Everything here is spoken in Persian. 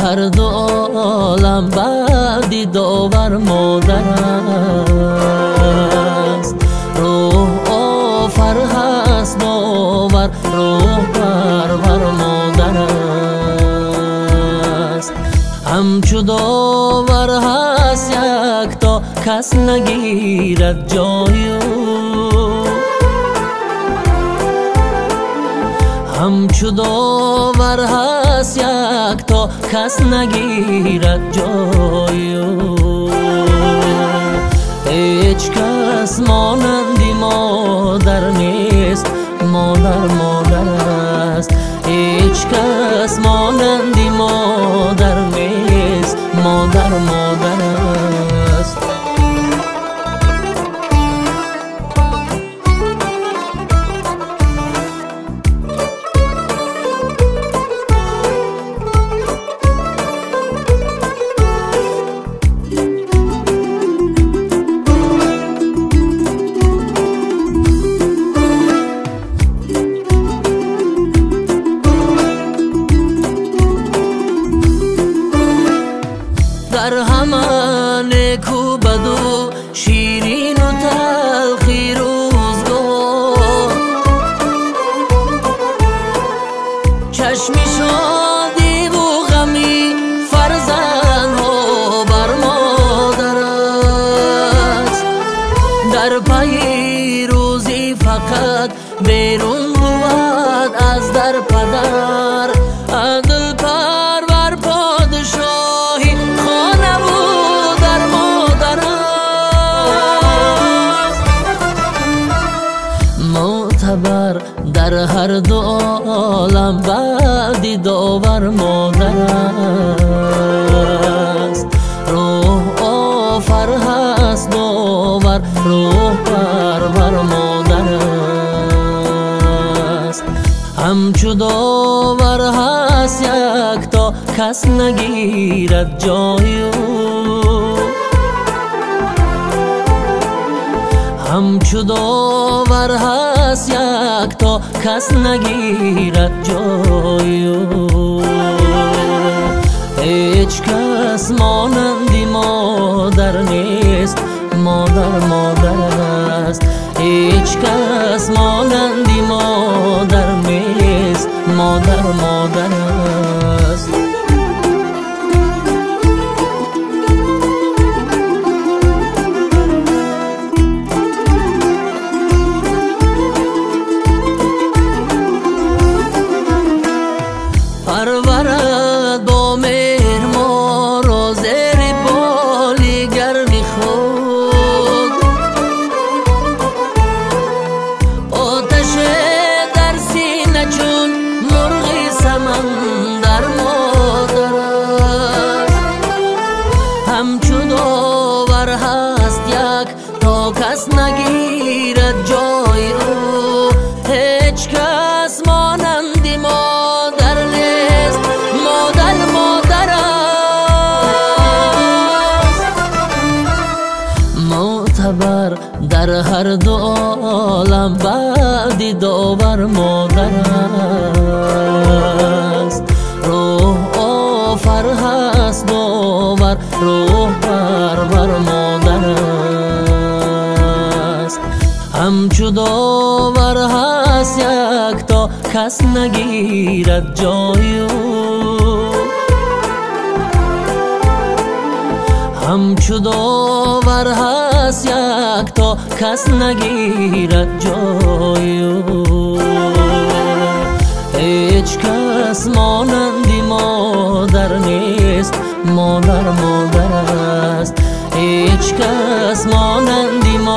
هر دو عالم بعدی داور مادر است. روح آفر هست باور، روح پرور مادر است. همچو داور هست یک تا کس نگیرد جای او، همچو داور هست یک تا کس نگیرد جای او. هیچ کس مانندی مادر نیست، مادر مادر است. هیچ کس مانندی مادر نیست، مادر مادر است. در همه نیکو بدو شیرین و تلخی روزگار، چشمی شادی و غمی فرزندها بر مادر است. در پی روزی فقط بیرون بود از در پدر، عدل پرور پادشاهی خانه بود در مادر است. معتبر در هر دو عالم بعدی داور مادر است. روح آفر هست باور، روح پرور مادر است. همچو داور هست یک تا کس نگیرد جای او، همچو داور هست یک تا کس نگیرد جای او. هیچ کس مانندی مادر نیست، مادر مادر است. هیچ کس مانندی مادر نیست، مادر مادر است. پرورد با مهر ما را زیر بالی گرمی خود، آتش در سینه چون مرغی سمندر مادر است. همچو داور هست یک تا کس نگیرد جای او. هیچ کس مانندی مادر نیست، مادر مادر است. معتبر در هر دو عالم بعدی داور مادر است. روح آفر هست باور، روح پرور مادر است. همچو داور هست یک تا کس نگیرد جای او، همچو داور هست یک تا کس نگیرد جای او. هیچ کس مانندی مادر نیست، مادر مادر است. هیچ کس مانندی